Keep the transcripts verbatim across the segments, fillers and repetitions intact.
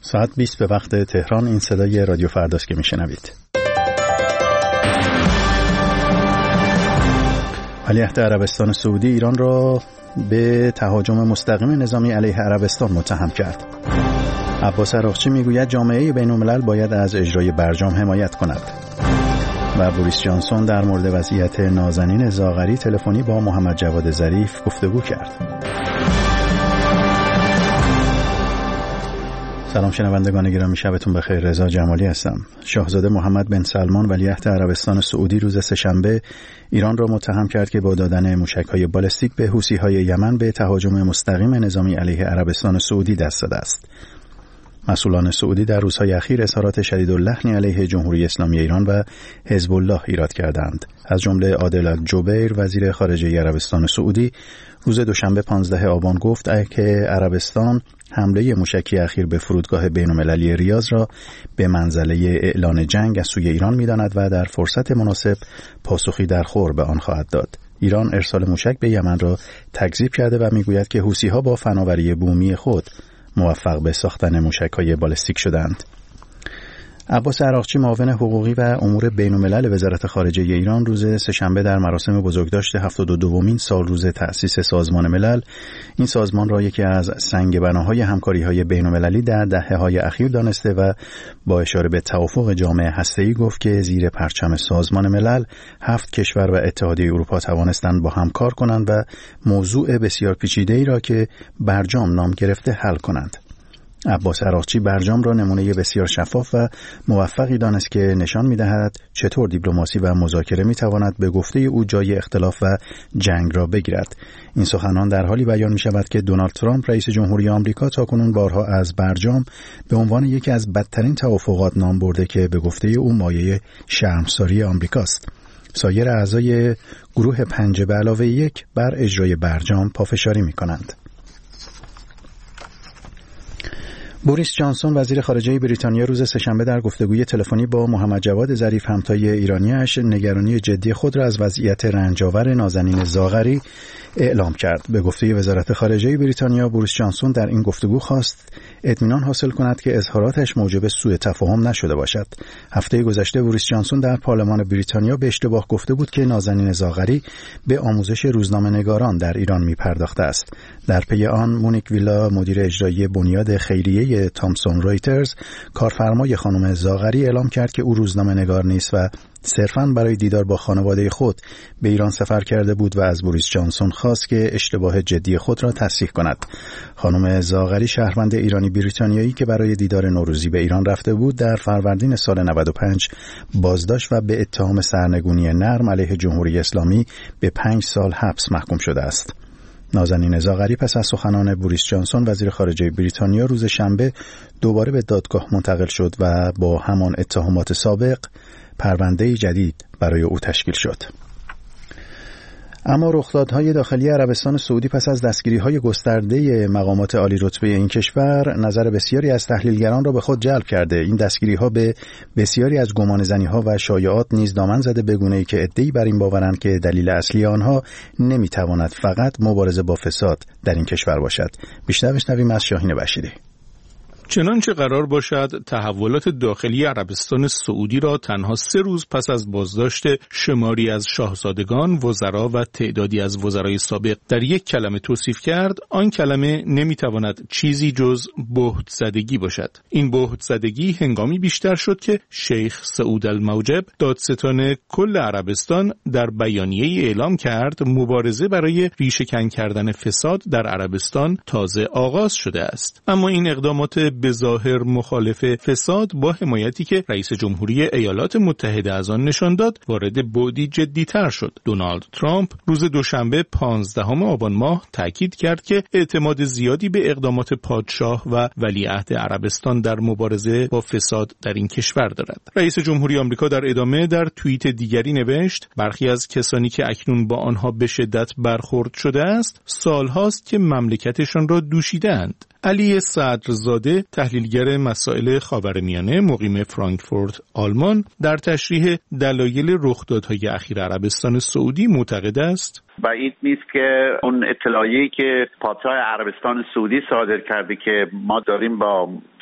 ساعت بیست به وقت تهران. این صدای رادیو فرداست که میشنوید. ولیعهد عربستان سعودی ایران را به تهاجم مستقیم نظامی علیه عربستان متهم کرد. عباس عراقچی میگوید جامعه بین‌الملل باید از اجرای برجام حمایت کند. و بوریس جانسون در مورد وضعیت نازنین زاغری تلفنی با محمد جواد ظریف گفتگو کرد. سلام شنوندگان گرامی، شبتون بخیر. رضا جمالی هستم. شاهزاده محمد بن سلمان ولیعهد عربستان سعودی روز سه‌شنبه ایران را متهم کرد که با دادن موشک‌های بالستیک به حوثی‌های یمن به تهاجم مستقیم نظامی علیه عربستان سعودی دست داده است. مسئولان سعودی در روزهای اخیر اظهارات شدیداللحنی علیه جمهوری اسلامی ایران و حزب الله ایراد کردند. از جمله عادل الجبیر وزیر خارجه عربستان سعودی روز دوشنبه پانزده آبان گفت که عربستان حمله موشکی اخیر به فرودگاه بین‌المللی ریاض را به منزله اعلان جنگ از سوی ایران می‌داند و در فرصت مناسب پاسخی در خور به آن خواهد داد. ایران ارسال موشک به یمن را تکذیب کرده و می‌گوید که حوثی‌ها با فناوری بومی خود موفق به ساختن موشک‌های بالستیک شدند. عباس عراقچی معاون حقوقی و امور بین‌الملل وزارت خارجه ایران روز سه‌شنبه در مراسم بزرگداشت هفتاد و دومین سال روز تأسیس سازمان ملل، این سازمان را یکی از سنگ‌بناهای همکاری‌های بین‌المللی در دهه‌های اخیر دانسته و با اشاره به توافق جامعه هسته‌ای گفت که زیر پرچم سازمان ملل هفت کشور و اتحادیه اروپا توانستند با هم کار کنند و موضوع بسیار پیچیده‌ای را که برجام نام گرفته حل کنند. عباس عراقچی برجام را نمونه بسیار شفاف و موفقی دانست که نشان می‌دهد چطور دیپلماسی و مذاکره می‌تواند به گفته او جای اختلاف و جنگ را بگیرد. این سخنان در حالی بیان می‌شود که دونالد ترامپ رئیس جمهوری آمریکا تاکنون بارها از برجام به عنوان یکی از بدترین توافقات نام برده که به گفته او مایه شرمساری آمریکاست. سایر اعضای گروه پنج به علاوه یک بر اجرای برجام پافشاری می‌کنند. بوریس جانسون وزیر خارجه بریتانیا روز سه‌شنبه در گفتگوی تلفنی با محمد جواد ظریف همتای ایرانی‌اش نگرانی جدی خود را از وضعیت رنج‌آور نازنین زاغری اعلام کرد. به گفته وزارت خارجه بریتانیا، بوریس جانسون در این گفتگو خواست اطمینان حاصل کند که اظهاراتش موجب سوء تفاهم نشده باشد. هفته گذشته بوریس جانسون در پارلمان بریتانیا به اشتباه گفته بود که نازنین زاغری به آموزش روزنامه‌نگاران در ایران می‌پرداخته است. در پی آن مونیک ویلا مدیر اجرایی بنیاد خیریه تامسون رایترز کارفرمای خانم زاغری اعلام کرد که او روزنامه‌نگار نیست و صرفاً برای دیدار با خانواده خود به ایران سفر کرده بود و از بوریس جانسون خواست که اشتباه جدی خود را تصحیح کند. خانم زاغری شهروند ایرانی بریتانیایی که برای دیدار نوروزی به ایران رفته بود در فروردین سال نود و پنج بازداشت و به اتهام سرنگونی نرم علیه جمهوری اسلامی به پنج سال حبس محکوم شده است. نازنین زاغری پس از سخنان بوریس جانسون وزیر خارجه بریتانیا روز شنبه دوباره به دادگاه منتقل شد و با همان اتهامات سابق پرونده جدید برای او تشکیل شد. اما رخدادهای داخلی عربستان سعودی پس از دستگیری‌های گسترده مقامات عالی رتبه این کشور نظر بسیاری از تحلیلگران را به خود جلب کرده. این دستگیری‌ها به بسیاری از گمانه‌زنی‌ها و شایعات نیز دامن زده، به گونه‌ای که عده‌ای بر این باورند که دلیل اصلی آنها نمی‌تواند فقط مبارزه با فساد در این کشور باشد. بیشتر بشنویم از شاهین بشیری. چنانچه قرار باشد تحولات داخلی عربستان سعودی را تنها سه روز پس از بازداشت شماری از شاهزادگان، وزرا و تعدادی از وزرای سابق در یک کلمه توصیف کرد، آن کلمه نمیتواند چیزی جز بهت زدگی باشد. این بهت زدگی هنگامی بیشتر شد که شیخ سعود الموجب دادستان کل عربستان در بیانیه‌ای اعلام کرد مبارزه برای ریشه‌کن کردن فساد در عربستان تازه آغاز شده است. اما این اقدامات به ظاهر مخالف فساد با حمایتی که رئیس جمهوری ایالات متحده از آن نشان داد وارد بعدی جدی‌تر شد. دونالد ترامپ روز دوشنبه پانزدهم آبان ماه تاکید کرد که اعتماد زیادی به اقدامات پادشاه و ولیعهد عربستان در مبارزه با فساد در این کشور دارد. رئیس جمهوری آمریکا در ادامه در توییت دیگری نوشت برخی از کسانی که اکنون با آنها به شدت برخورد شده است سالهاست که مملکتشان را دوشیدند. علی صدرزاده تحلیلگر مسائل خاورمیانه مقیم فرانکفورت آلمان در تشریح دلایل رخدادهای اخیر عربستان سعودی معتقد است بعید نیست که اون اطلاعیه‌ای که پادشاه عربستان سعودی صادر کرده که ما داریم با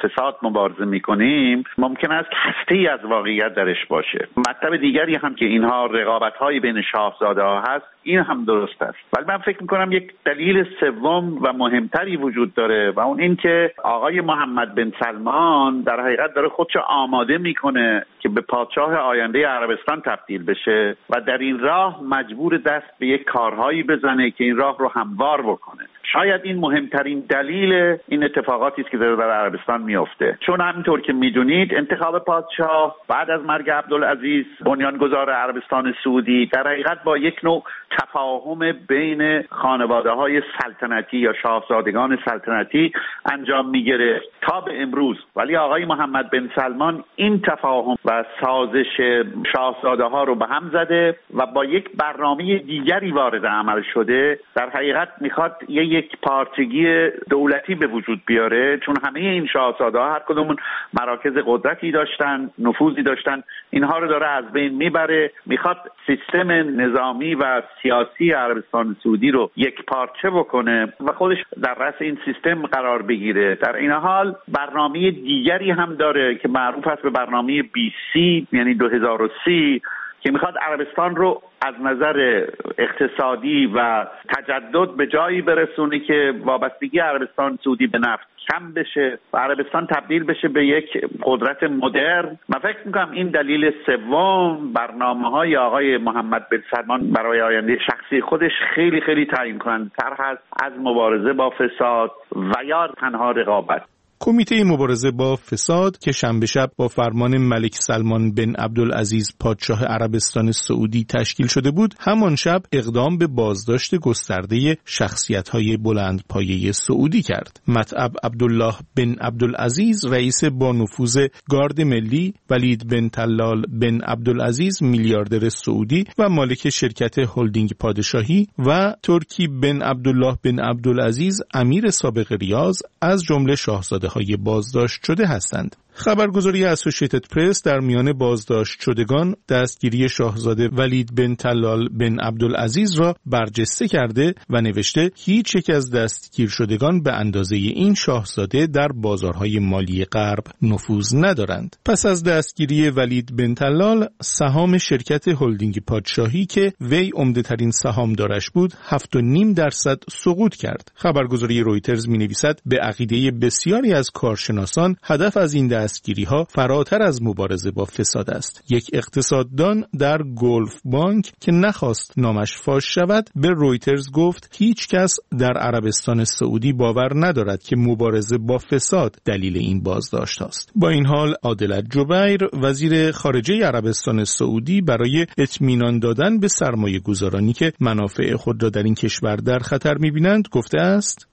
فساد مبارزه میکنیم ممکن است هسته‌ای از واقعیت درش باشه. مطلب دیگری هم که اینها رقابت‌های بین شاهزاده ها هست، این هم درست است. ولی من فکر میکنم یک دلیل سوم و مهمتری وجود داره و اون این که آقای محمد بن سلمان در حقیقت داره خودشو آماده میکنه که به پادشاه آینده عربستان تبدیل بشه و در این راه مجبور دست به یک کارهایی بزنه که این راه رو هموار بکنه. شاید این مهمترین دلیل این اتفاقاتی است که داره در عربستان میفته، چون همینطور که میدونید انتخاب پادشاه بعد از مرگ عبدالعزیز بنیانگذار عربستان سعودی در حقیقت با یک نوع تفاهم بین خانواده‌های سلطنتی یا شاهزادگان سلطنتی انجام میگیره تا به امروز. ولی آقای محمد بن سلمان این تفاهم و سازش شاهزاده‌ها رو به هم زده و با یک برنامه دیگری وارد عمل شده. در حقیقت میخواد یه یک پارچگی دولتی به وجود بیاره، چون همه این شاهزاده‌ها هر کدومون مراکز قدرتی داشتن، نفوذی داشتن، اینها رو داره از بین میبره. میخواد سیستم نظامی و سیاسی عربستان سعودی رو یک پارچه بکنه و خودش در رأس این سیستم قرار بگیره. در این حال برنامه دیگری هم داره که معروف است به برنامه بی سی، یعنی دو هزار و سی، که میخواد عربستان رو از نظر اقتصادی و تجدد به جایی برسونه که وابستگی عربستان سعودی به نفت کم بشه و عربستان تبدیل بشه به یک قدرت مدرن. من فکر میکنم این دلیل سوم برنامه‌های آقای محمد بن سلمان برای آینده شخصی خودش خیلی خیلی تعیین کننده‌تر هست از مبارزه با فساد و یا تنها رقابت. کمیته مبارزه با فساد که شنبه شب با فرمان ملک سلمان بن عبدالعزیز پادشاه عربستان سعودی تشکیل شده بود، همان شب اقدام به بازداشت گسترده شخصیت‌های بلندپایه سعودی کرد. متعب عبدالله بن عبدالعزیز رئیس با نفوذ گارد ملی، ولید بن طلال بن عبدالعزیز میلیاردر سعودی و مالک شرکت هلدینگ پادشاهی و ترکی بن عبدالله بن عبدالعزیز امیر سابق ریاض از جمله شاهزاده های بازداشت شده هستند. خبرگزاری اسوسییتد پرس در میان بازداشت شدگان دستگیری شاهزاده ولید بن طلال بن عبدالعزیز را برجسته کرده و نوشته هیچ یک از دستگیر شدگان به اندازه این شاهزاده در بازارهای مالی غرب نفوذ ندارند. پس از دستگیری ولید بن طلال، سهام شرکت هلدینگ پادشاهی که وی عمده‌ترین سهامدارش بود، هفت و نیم درصد سقوط کرد. خبرگزاری رویترز می‌نویسد به عقیده بسیاری از کارشناسان هدف از این دستگیری ها فراتر از مبارزه با فساد است. یک اقتصاددان در گلف بانک که نخواست نامش فاش شود به رویترز گفت هیچ کس در عربستان سعودی باور ندارد که مبارزه با فساد دلیل این بازداشت است. با این حال عادلت جبیر وزیر خارجه عربستان سعودی برای اطمینان دادن به سرمایه گذارانی که منافع خود را در این کشور در خطر می‌بینند گفته است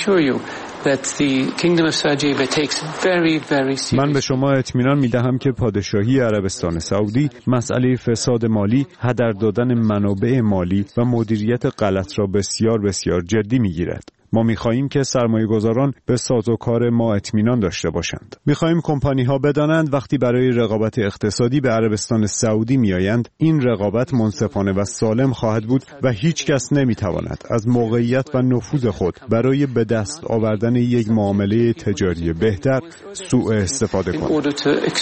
من به شما اطمینان می‌دهم که پادشاهی عربستان سعودی مسئله فساد مالی، هدر دادن منابع مالی و مدیریت غلط را بسیار بسیار جدی می‌گیرد. ما می‌خواهیم که سرمایه‌گذاران به سازوکار ما اطمینان داشته باشند. می‌خواهیم کمپانی‌ها بدانند وقتی برای رقابت اقتصادی به عربستان سعودی می‌آیند، این رقابت منصفانه و سالم خواهد بود و هیچ کس نمی‌تواند از موقعیت و نفوذ خود برای به دست آوردن یک معامله تجاری بهتر سوء استفاده کند.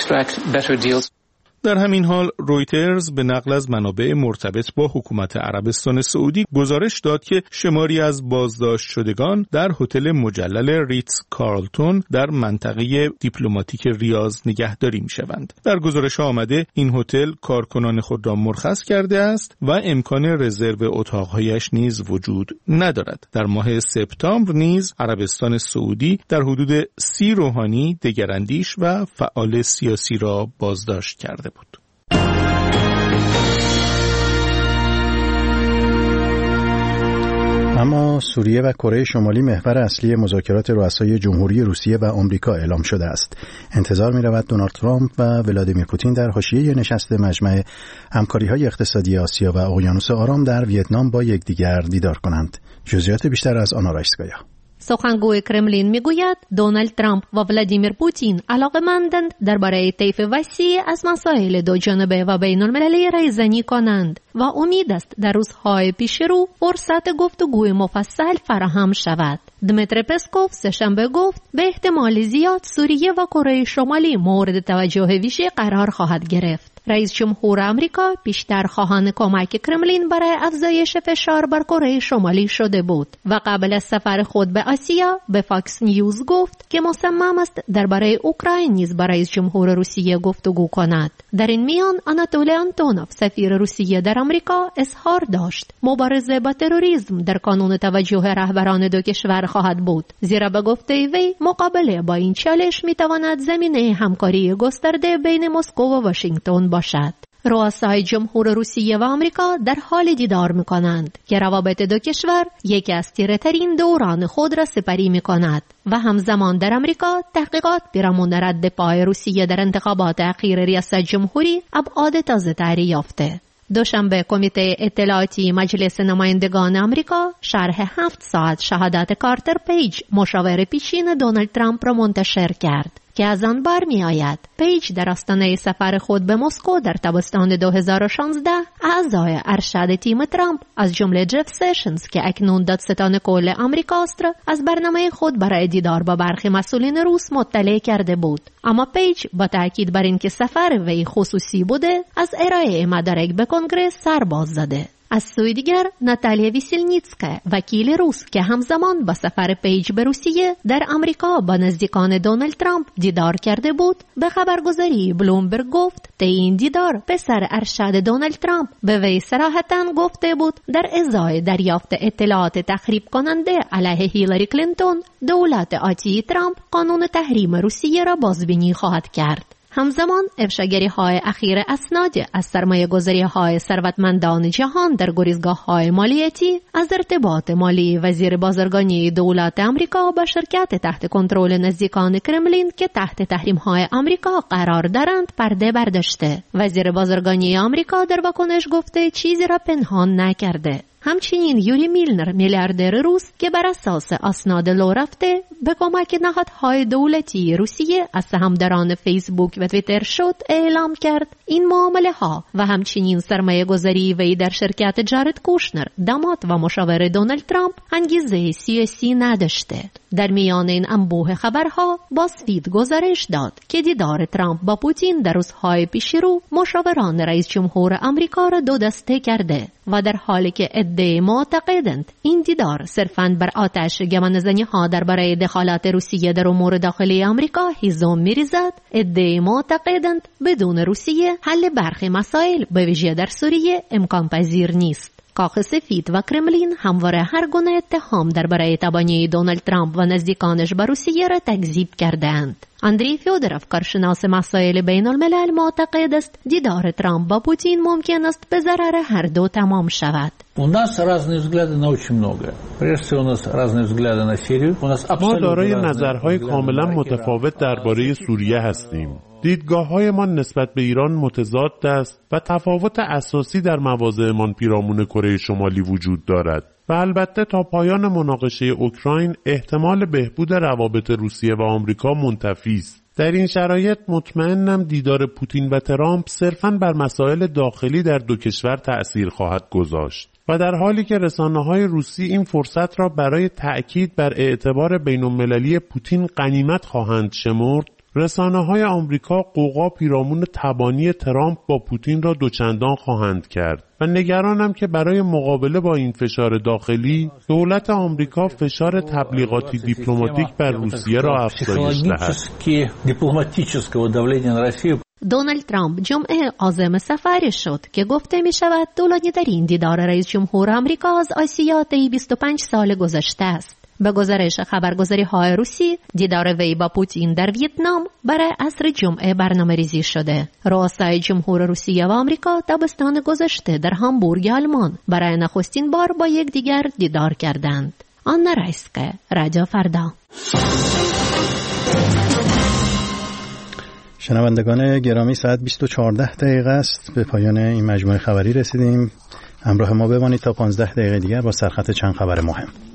در همین حال رویترز به نقل از منابع مرتبط با حکومت عربستان سعودی گزارش داد که شماری از بازداشت شدگان در هتل مجلل ریتز کارلتون در منطقه دیپلماتیک ریاض نگهداری می‌شوند. در گزارش آمده این هتل کارکنان خود را مرخص کرده است و امکان رزرو اتاق‌هایش نیز وجود ندارد. در ماه سپتامبر نیز عربستان سعودی در حدود سی روحانی، دگراندیش و فعال سیاسی را بازداشت کرده بود. اما سوریه و کره شمالی محور اصلی مذاکرات رؤسای جمهوری روسیه و آمریکا اعلام شده است. انتظار می‌رود دونالد ترامپ و ولادیمیر پوتین در حاشیه نشست مجمع همکاری‌های اقتصادی آسیا و اقیانوس آرام در ویتنام با یکدیگر دیدار کنند. جزئیات بیشتر از آنا رایسکایا. سخنگوی کرملین میگوید دونالد ترامپ و ولادیمیر پوتین علاقه‌مندند درباره طیف وسیع از مسائل دو جانبه و بین المللی ریزنی کنند و امید است در روزهای پیش رو فرصت گفتگوی مفصل فراهم شود. دمیتری پسکوف سه‌شنبه گفت به احتمال زیاد سوریه و کره شمالی مورد توجه ویژه قرار خواهد گرفت. رئیس جمهور آمریکا بیشتر خواهان کمک کرملین برای افزایش فشار بر کره شمالی شده بود و قبل از سفر خود به آسیا به فاکس نیوز گفت که مصمم است درباره اوکراین نیز با رئیس جمهور روسیه گفتگو کند. در این میان آناتولی آنتونوف سفیر روسیه در آمریکا اظهار داشت مبارزه با تروریسم در کانون توجه رهبران دو کشور خواهد بود، زیرا به گفته وی مقابله با این چالش میتواند زمینه همکاری گسترده بین مسکو و واشنگتن باشد. رؤسای جمهور روسیه و آمریکا در حال دیدار می‌کنند که روابط دو کشور یکی از تیره‌ترین دوران خود را سپری می‌کند و همزمان در آمریکا تحقیقات پیرامون رد پای روسیه در انتخابات اخیر ریاست جمهوری ابعاد تازه‌تری یافته. دوشنبه کمیته اطلاعاتی مجلس نمایندگان آمریکا شرح هفت ساعت شهادت کارتر پیج مشاور پیشین دونالد ترامپ را منتشر کرد که از آن برمی آید پیج در آستانه سفر خود به مسکو در تابستان دو هزار و شانزده اعضای ارشد تیم ترامپ از جمله جف سیشنز که اکنون دادستان کل آمریکاست را از برنامه خود برای دیدار با برخی مسئولین روس مطلع کرده بود. اما پیج با تاکید بر اینکه سفر وی خصوصی بوده از ارائه مدارک به کنگره سر باز زده. از سوی دیگر ناتالیا ویسلنیتسکا وکیل روس که همزمان با سفر پیج به روسیه در آمریکا با نزدیکان دونالد ترامپ دیدار کرده بود به خبرگزاری بلومبرگ گفت طی این دیدار پسر ارشد دونالد ترامپ به وی صراحتاً گفته بود در ازای دریافت اطلاعات تخریب کننده علیه هیلاری کلینتون دولت آتی ترامپ قانون تحریم روسیه را بازبینی خواهد کرد. همزمان افشاگری های اخیر اسناد از سرمایه گذاری های ثروتمندان جهان در گریزگاه های مالیاتی از ارتباط مالی وزیر بازرگانی دولت آمریکا با شرکت تحت کنترل نزدیکان کرملین که تحت تحریم های آمریکا قرار دارند پرده برداشته. وزیر بازرگانی آمریکا در واکنش گفته چیزی را پنهان نکرده. همچنین یوری میلنر میلیاردر روس که بر اساس اسناد لو رفته به کمک نهادهای دولتی روسیه از سهامداران فیسبوک و توییتر شد اعلام کرد این معامله ها و همچنین سرمایه گذاری وی در شرکت جارد کوشنر داماد و مشاور دونالد ترامپ انگیزه سیاسی نداشته. در میان این انبوه خبرها بازفید گزارش داد که دیدار ترامپ با پوتین در روزهای پیشرو مشاوران رئیس جمهور آمریکا را دو دسته کرده و در حالی که عده‌ای معتقدند این دیدار صرفاً بر آتش گمانه‌زنی ها درباره دخالت روسیه در امور داخلی آمریکا هیزم می‌ریزد، عده‌ای معتقدند بدون روسیه حل برخی مسائل به ویژه در سوریه امکان پذیر نیست. کاخ سفید و کرملین همواره هر گونه اتهام درباره تبانی دونالد ترامپ و نزدیکانش به روسیه را تکذیب کردند. اندری فیودروف کارشناس مسائل بین الملل معتقد است دیدار ترامپ با پوتین ممکن است به ضرر هر دو تمام شود. У нас разные взгляды на очень многое. Прежде всего, у нас разные взгляды на Сирию. У нас ما دارای نظرهای کاملا متفاوت درباره سوریه هستیم. دیدگاه‌های ما نسبت به ایران متضاد است و تفاوت اساسی در مواضعمان پیرامون کره شمالی وجود دارد. و البته تا پایان مناقشه اوکراین احتمال بهبود روابط روسیه و آمریکا منتفی است. در این شرایط مطمئنم دیدار پوتین و ترامپ صرفاً بر مسائل داخلی در دو کشور تأثیر خواهد گذاشت. و در حالی که رسانه‌های روسی این فرصت را برای تأکید بر اعتبار بین‌المللی پوتین غنیمت خواهند شمرد، رسانه‌های آمریکا قوقا پیرامون تبانی ترامپ با پوتین را دوچندان خواهند کرد و نگرانم که برای مقابله با این فشار داخلی دولت آمریکا فشار تبلیغاتی دیپلماتیک بر روسیه را افزایش دهد. دونالد ترامپ جمعه عازم سفری شد که گفته می شود طولانی ترین دیدار رئیس جمهور آمریکا از آسیا طی بیست و پنج سال گذشته است. به گزارش خبرگزاری های روسی دیدار وی با پوتین در ویتنام برای عصر جمعه برنامه ریزی شده. رؤسای جمهور روسیه و آمریکا تابستان گذشته در هامبورگ آلمان برای نخستین بار با یکدیگر دیدار کردند. آنا رایسکه، رادیو فردا. شنوندگان گرامی، ساعت بیست و چهارده دقیقه است. به پایان این مجموعه خبری رسیدیم. همراه ما بمانید تا پانزده دقیقه دیگر با سرخط چند خبر مهم.